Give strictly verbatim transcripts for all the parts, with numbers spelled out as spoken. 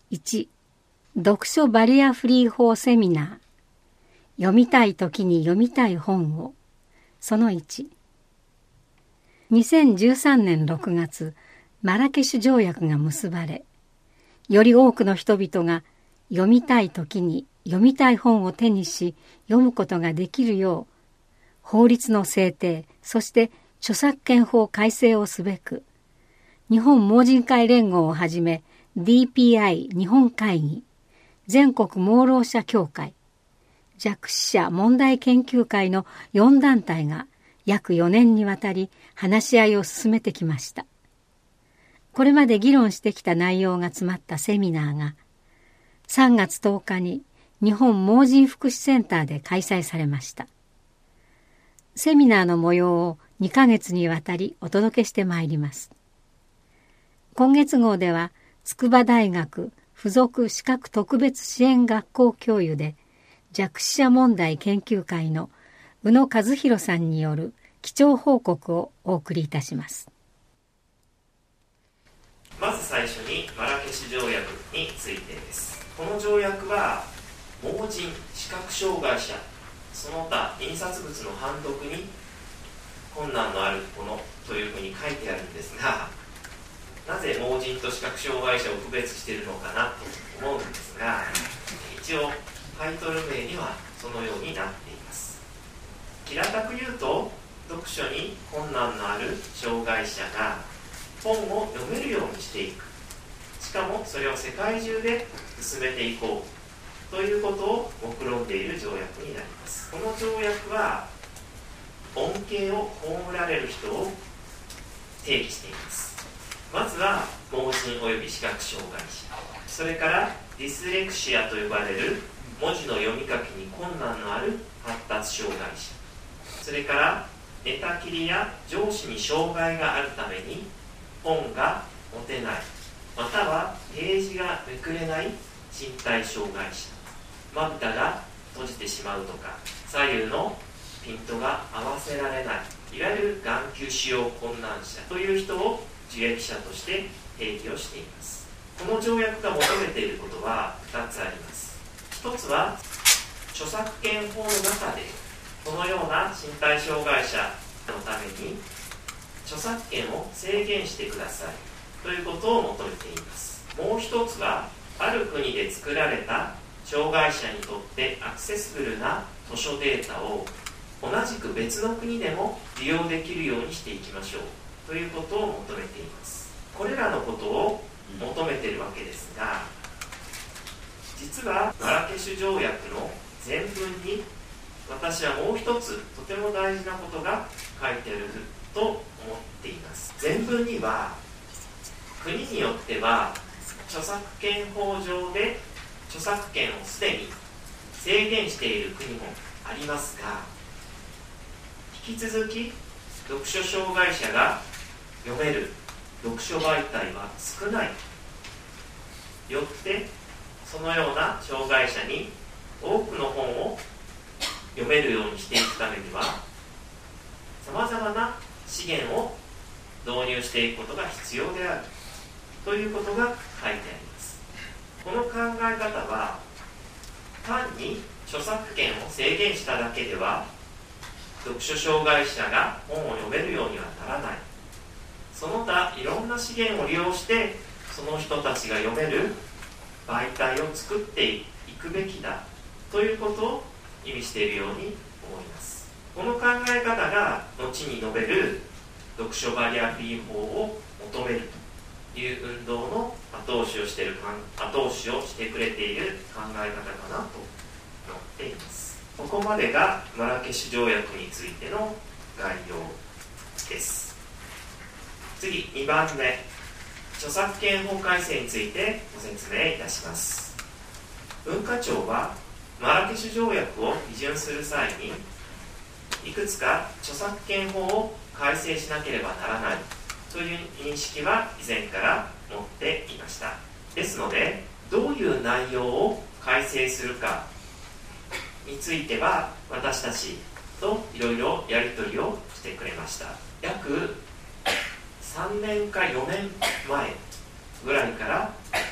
いち、読書バリアフリー法セミナー。読みたいときに読みたい本を。そのいち。にせんじゅうさんねんろくがつ、マラケシュ条約が結ばれ、より多くの人々が読みたいときに読みたい本を手にし読むことができるよう、法律の制定、そして著作権法改正をすべく、日本盲人会連合をはじめ ディーピーアイ 日本会議、全国盲ろう者協会、弱視者問題研究会のよん団体が約よねんにわたり話し合いを進めてきました。これまで議論してきた内容が詰まったセミナーがさんがつとおかに日本盲人福祉センターで開催されました。セミナーの模様をにかげつにわたりお届けしてまいります。今月号では筑波大学附属視覚特別支援学校教諭で弱視者問題研究会の宇野和弘さんによる基調報告をお送りいたします。 まず最初にマラケシュ条約についてです。この条約は盲人、視覚障害者、その他印刷物の判読に困難のあるものというふうに書いてあるんですが、なぜ盲人と視覚障害者を区別しているのかなと思うんですが、一応タイトル名にはそのようになっています。平たく言うと、読書に困難のある障害者が本を読めるようにしていく、しかもそれを世界中で進めていこうということを目論んでいる条約になります。この条約は恩恵を被られる人を定義しています。まずは盲人及び視覚障害者、それからディスレクシアと呼ばれる文字の読み書きに困難のある発達障害者、それから寝たきりや上肢に障害があるために本が持てない、またはページがめくれない身体障害者、まぶたが閉じてしまうとか左右のピントが合わせられない、いわゆる眼球使用困難者という人を受益者として定義をしています。この条約が求めていることはふたつあります。ひとつは著作権法の中でこのような身体障害者のために著作権を制限してくださいということを求めています。もう一つはある国で作られた障害者にとってアクセスブルな図書データを同じく別の国でも利用できるようにしていきましょうということを求めています。これらのことを求めているわけですが、実はマラケシュ条約の前文に私はもう一つとても大事なことが書いてあると思っています。前文には国によっては著作権法上で著作権をすでに制限している国もありますが、引き続き読書障害者が読める読書媒体は少ない。よってそのような障害者に多くの本を読めるようにしていくためにはさまざまな資源を導入していくことが必要であるということが書いてあります。この考え方は単に著作権を制限しただけでは読書障害者が本を読めるようにはならない。その他いろんな資源を利用してその人たちが読める媒体を作っていくべきだということを意味しているように思います。この考え方が後に述べる読書バリアフリー法を求めるという運動の後押しをしている後押しをしてくれている考え方かなと思っています。ここまでがマラケシュ条約についての概要です。次にばんめ、著作権法改正についてご説明いたします。文化庁はマラケシュ条約を批准する際にいくつか著作権法を改正しなければならないという認識は以前から持っていました。ですのでどういう内容を改正するかについては私たちといろいろやり取りをしてくれました。約さんねんかよねんまえぐらいから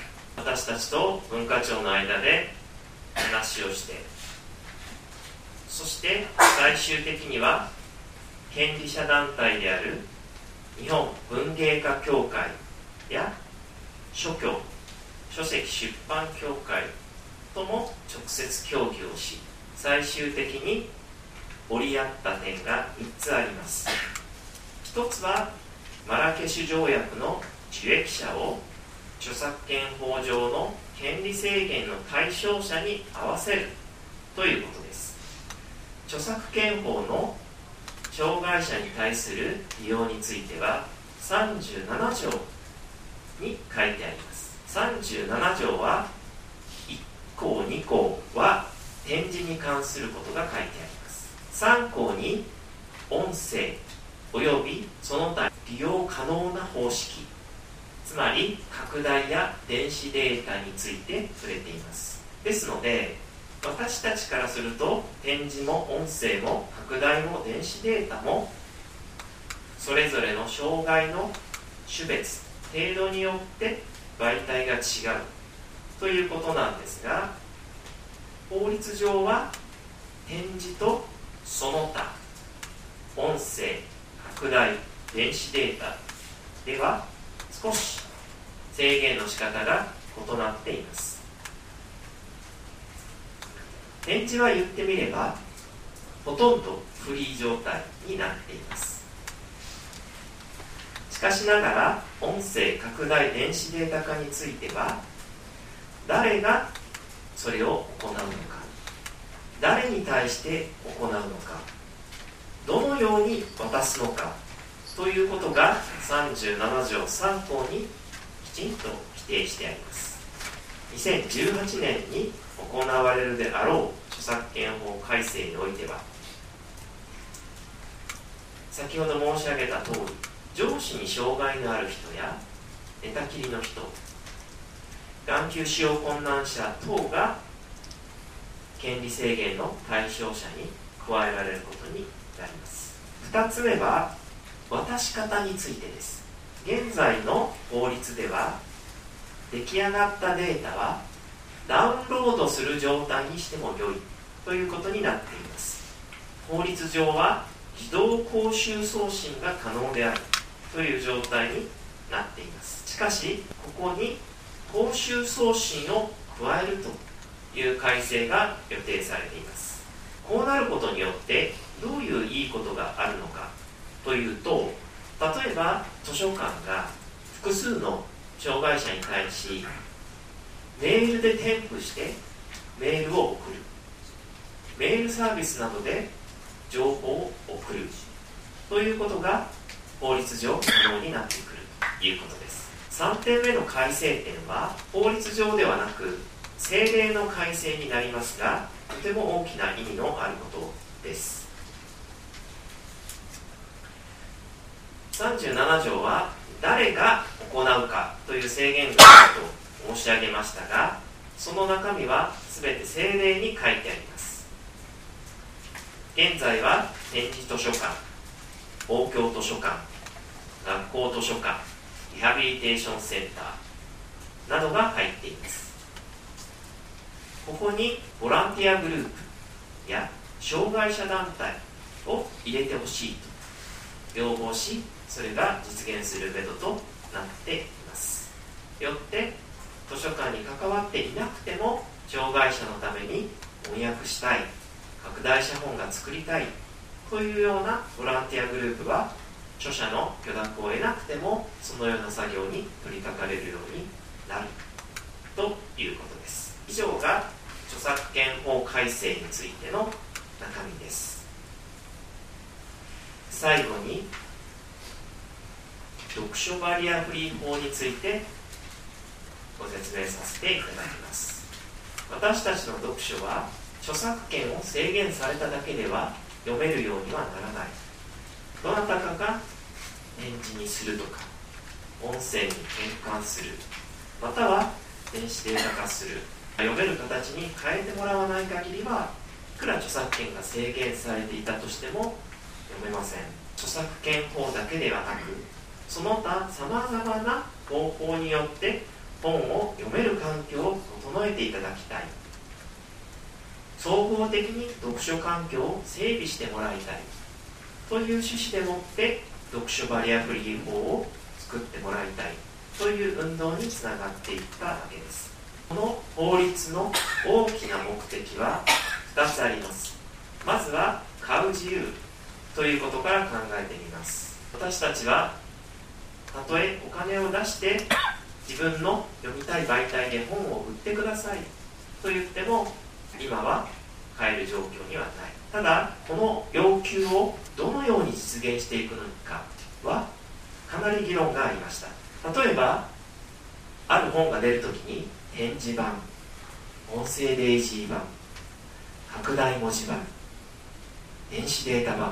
私たちと文化庁の間で話をして、そして最終的には権利者団体である日本文芸家協会や書協、書籍出版協会とも直接協議をし、最終的に折り合った点がみっつあります。ひとつはマラケシュ条約の受益者を著作権法上の権利制限の対象者に合わせるということです。著作権法の障害者に対する利用についてはさんじゅうなな条に書いてあります。さんじゅうなな条はいっ項に項は展示に関することが書いてあります。さん項に音声およびその他利用可能な方式、つまり拡大や電子データについて触れています。ですので私たちからすると展示も音声も拡大も電子データもそれぞれの障害の種別程度によって媒体が違うということなんですが、法律上は展示とその他音声拡大電子データでは少し制限の仕方が異なっています。展示は言ってみればほとんどフリー状態になっています。しかしながら音声拡大電子データ化については誰がそれを行うのか、誰に対して行うのか、どのように渡すのかということがさんじゅうなな条さん項にきちんと規定してあります。にせんじゅうはちねんに行われるであろう著作権法改正においては、先ほど申し上げた通り上肢に障害のある人や寝たきりの人、眼球使用困難者等が権利制限の対象者に加えられることになります。ふたつめは渡し方についてです。現在の法律では出来上がったデータはダウンロードする状態にしても良いということになっています。法律上は自動公衆送信が可能であるという状態になっています。しかしここに公衆送信を加えるという改正が予定されています。こうなることによってどういういいことがあるのかというと、例えば図書館が複数の障害者に対しメールで添付してメールを送る、メールサービスなどで情報を送るということが法律上可能になってくるということです。さんてんめの改正点は法律上ではなく政令の改正になりますが、とても大きな意味のあることです。さんじゅうなな条は誰が行うかという制限があると申し上げましたが、その中身はすべて政令に書いてあります。現在は展示図書館、公共図書館、学校図書館、リハビリテーションセンターなどが入っています。ここにボランティアグループや障害者団体を入れてほしいと要望し、それが実現するめどとなっています。よって図書館に関わっていなくても障害者のために翻訳したい、拡大写本が作りたいというようなボランティアグループは著者の許諾を得なくてもそのような作業に取り掛かれるようになるということです。以上が著作権法改正についての中身です。最後に読書バリアフリー法についてご説明させていただきます。私たちの読書は著作権を制限されただけでは読めるようにはならない。どなたかが展示にするとか音声に変換する、または電子データ化する、読める形に変えてもらわない限りはいくら著作権が制限されていたとしても読めません。著作権法だけではなくその他さまざまな方法によって本を読める環境を整えていただきたい、総合的に読書環境を整備してもらいたいという趣旨でもって読書バリアフリー法を作ってもらいたいという運動につながっていったわけです。この法律の大きな目的はふたつあります。まずは買う自由ということから考えてみます。私たちはたとえお金を出して自分の読みたい媒体で本を売ってくださいと言っても今は買える状況にはない。ただこの要求をどのように実現していくのかはかなり議論がありました。例えばある本が出るときに点字版、音声デイジー版、拡大文字版、電子データ版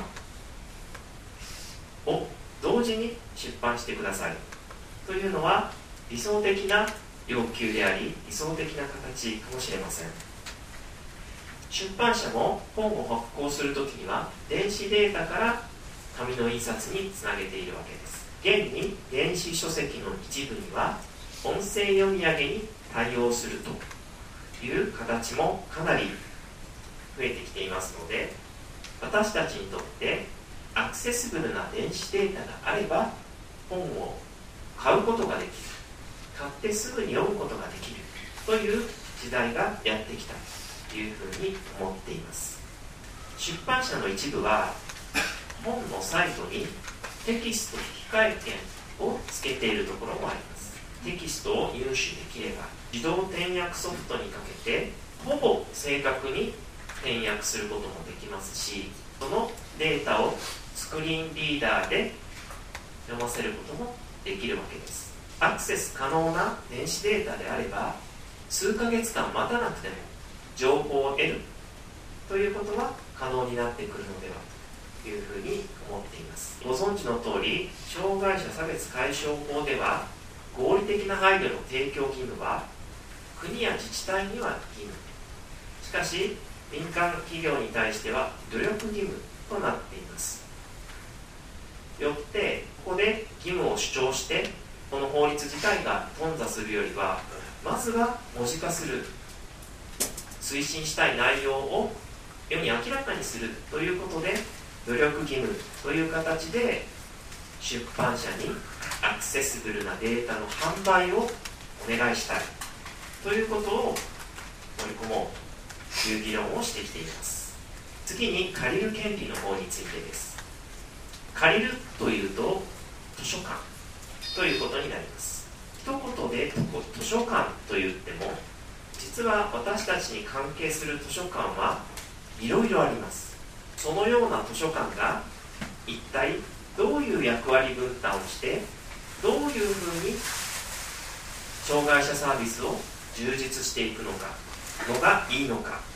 を同時に出版してくださいというのは理想的な要求であり理想的な形かもしれません。出版社も本を発行するときには電子データから紙の印刷につなげているわけです。現に電子書籍の一部には音声読み上げに対応するという形もかなり増えてきていますので、私たちにとってアクセシブルな電子データがあれば本を買うことができる、買ってすぐに読むことができるという時代がやってきたというふうに思っています。出版社の一部は本のサイトにテキスト引換券をつけているところもあります。テキストを入手できれば自動転訳ソフトにかけてほぼ正確に転訳することもできますし、そのデータをスクリーンリーダーで読ませることもできるわけです。アクセス可能な電子データであれば数ヶ月間待たなくても情報を得るということは可能になってくるのではというふうに思っています。ご存知の通り障害者差別解消法では合理的な配慮の提供義務は国や自治体には義務、しかし民間企業に対しては努力義務となっています。よってここで義務を主張してこの法律自体が頓挫するよりはまずは文字化する、推進したい内容を世に明らかにするということで努力義務という形で出版社にアクセシブルなデータの販売をお願いしたいということを盛り込もうという議論をしてきています。次に借りる権利の方についてです。借りるというと図書館ということになります。一言で図書館と言っても実は私たちに関係する図書館はいろいろあります。そのような図書館が一体どういう役割分担をしてどういうふうに障害者サービスを充実していくのかのがいいのか、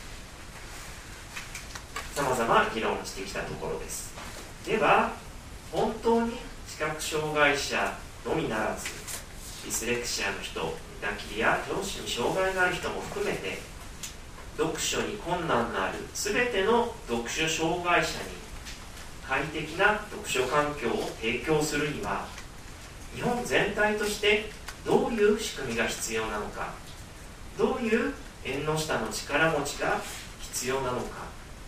さまざま議論してきたところです。では本当に視覚障害者のみならずディスレクシアの人、寝たきりや上肢に障害がある人も含めて読書に困難のあるすべての読書障害者に快適な読書環境を提供するには日本全体としてどういう仕組みが必要なのか、どういう縁の下の力持ちが必要なのか。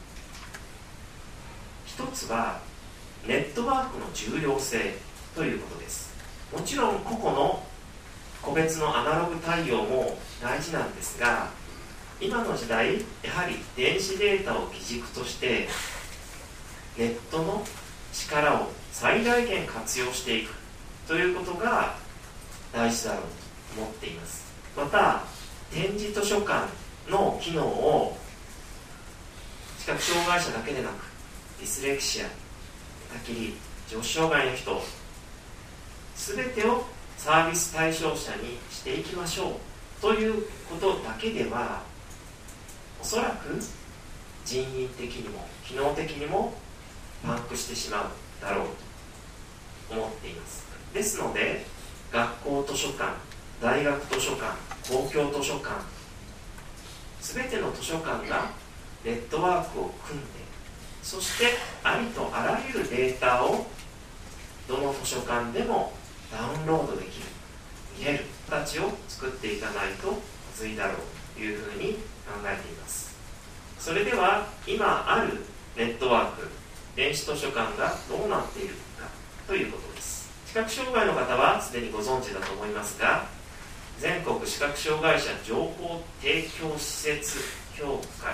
一つはネットワークの重要性ということです。もちろん個々の個別のアナログ対応も大事なんですが、今の時代やはり電子データを基軸としてネットの力を最大限活用していくということが大事だろうと思っています。また点字図書館の機能を視覚障害者だけでなくディスレクシア、寝たきり、上肢障害の人全てをサービス対象者にしていきましょうということだけではおそらく人員的にも機能的にもパンクしてしまうだろうと思っています。ですので学校図書館、大学図書館、公共図書館全ての図書館がネットワークを組んで、そしてありとあらゆるデータをどの図書館でもダウンロードできる、見れる形ちを作っていかないとまずいだろうというふうに考えています。それでは今あるネットワーク、電子図書館がどうなっているかということです。視覚障害の方はすでにご存知だと思いますが、全国視覚障害者情報提供施設協会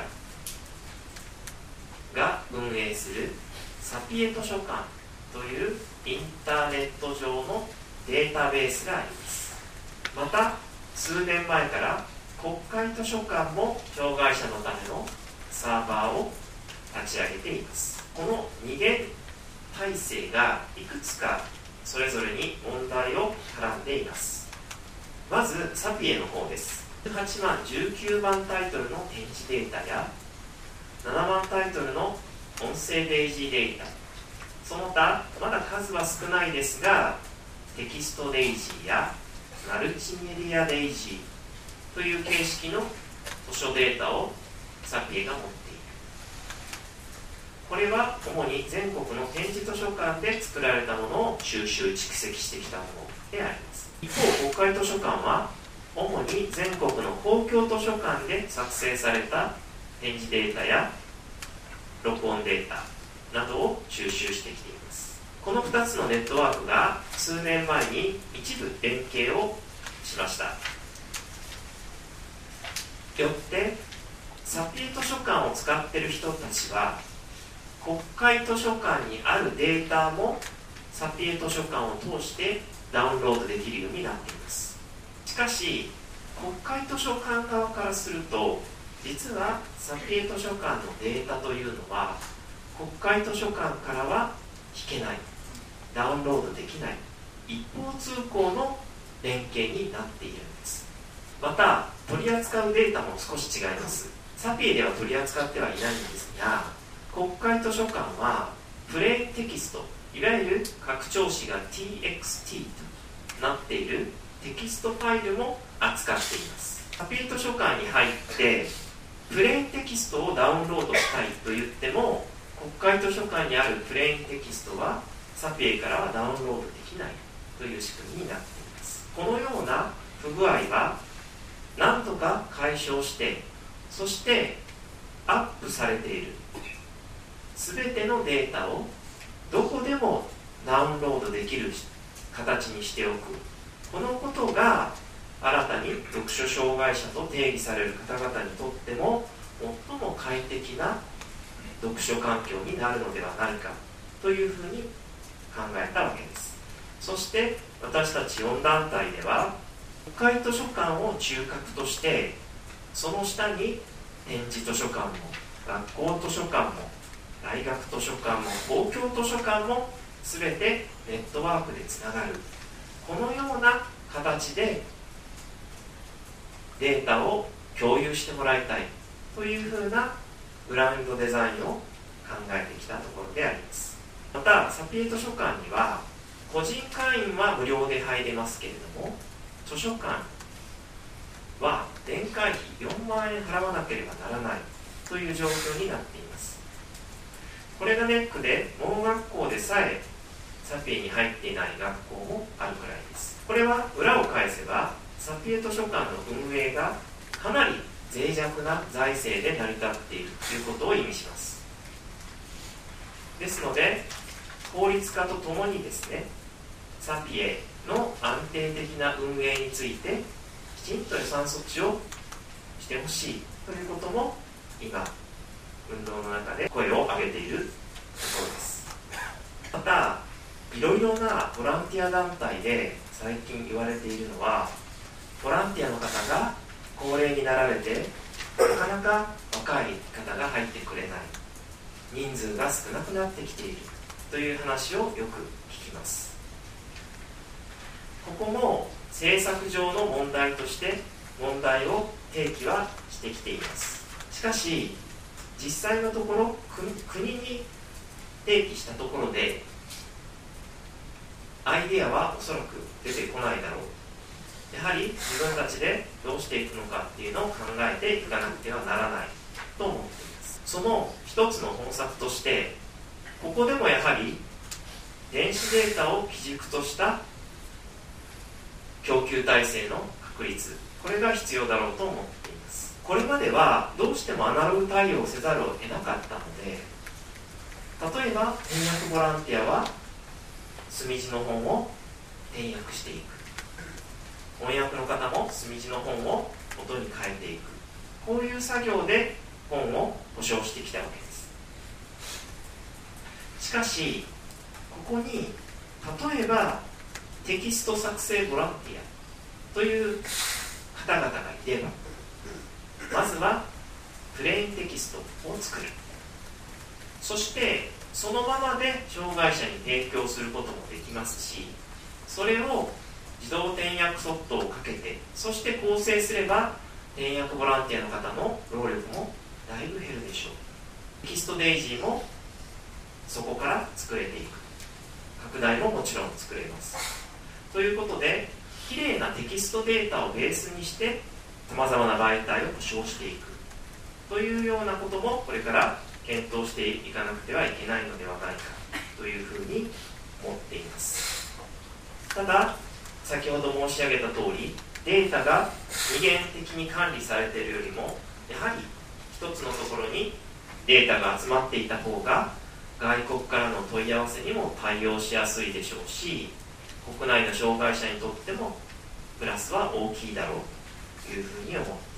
が運営するサピエ図書館というインターネット上のデータベースがあります。また数年前から国会図書館も障害者のためのサーバーを立ち上げています。このに元体制がいくつかそれぞれに問題を絡んでいます。まずサピエの方です。じゅうはちまんじゅうきゅうばんタイトルの展示データやななまんタイトルの音声デイジーデータ、その他まだ数は少ないですがテキストデイジーやマルチメディアデイジーという形式の図書データをサピエが持っている。これは主に全国の展示図書館で作られたものを収集蓄積してきたものであります。一方国会図書館は主に全国の公共図書館で作成された展示データや録音データなどを収集してきています。このふたつのネットワークが数年前に一部連携をしました。よってサピエ図書館を使っている人たちは国会図書館にあるデータもサピエ図書館を通してダウンロードできるようになっています。しかし国会図書館側からすると実はサピエ図書館のデータというのは国会図書館からは引けない、ダウンロードできない一方通行の連携になっているんです。また取り扱うデータも少し違います。サピエでは取り扱ってはいないんですが、国会図書館はプレーンテキスト、いわゆる拡張子が ティーエックスティー となっているテキストファイルも扱っています。サピエ図書館に入ってプレーンテキストをダウンロードしたいと言っても国会図書館にあるプレーンテキストはサピエからはダウンロードできないという仕組みになっています。このような不具合は何とか解消して、そしてアップされているすべてのデータをどこでもダウンロードできる形にしておく、このことが新たに読書障害者と定義される方々にとっても最も快適な読書環境になるのではないかというふうに考えたわけです。そして私たちよん団体では国会図書館を中核としてその下に展示図書館も学校図書館も大学図書館も公共図書館も全てネットワークでつながる、このような形でデータを共有してもらいたいというふうなグラウンドデザインを考えてきたところであります。またサピエ図書館には個人会員は無料で入れますけれども、図書館は年会費よんまんえん払わなければならないという状況になっています。これがネックで盲学校でさえサピエに入っていない学校もあるくらいです。これは裏を返せばサピエ図書館の運営がかなり脆弱な財政で成り立っているということを意味します。ですので法律家とともにですね、サピエの安定的な運営についてきちんと予算措置をしてほしいということも今運動の中で声を上げているところです。またいろいろなボランティア団体で最近言われているのは、ボランティアの方が高齢になられてなかなか若い方が入ってくれない、人数が少なくなってきているという話をよく聞きます。ここも政策上の問題として問題を提起はしてきています。しかし実際のところ国に提起したところでアイデアはおそらく出てこないだろう。やはり自分たちでどうしていくのかっていうのを考えていかなくてはならないと思っています。その一つの方策としてここでもやはり電子データを基軸とした供給体制の確立、これが必要だろうと思っています。これまではどうしてもアナログ対応せざるを得なかったので、例えば翻訳ボランティアは墨字の本を転訳していく、翻訳の方も墨字の本を元に変えていく、こういう作業で本を保証してきたわけです。しかしここに例えばテキスト作成ボランティアという方々がいれば、まずはプレーンテキストを作る、そしてそのままで障害者に提供することもできますし、それを自動転訳ソフトをかけて、そして構成すれば転訳ボランティアの方の労力もだいぶ減るでしょう。テキストデイジーもそこから作れていく、拡大ももちろん作れます。ということで、きれいなテキストデータをベースにしてさまざまな媒体を保証していくというようなこともこれから検討していかなくてはいけないのではないかというふうに思っています。ただ先ほど申し上げた通り、データが二元的に管理されているよりも、やはり一つのところにデータが集まっていた方が外国からの問い合わせにも対応しやすいでしょうし、国内の障害者にとってもプラスは大きいだろうというふうに思っています。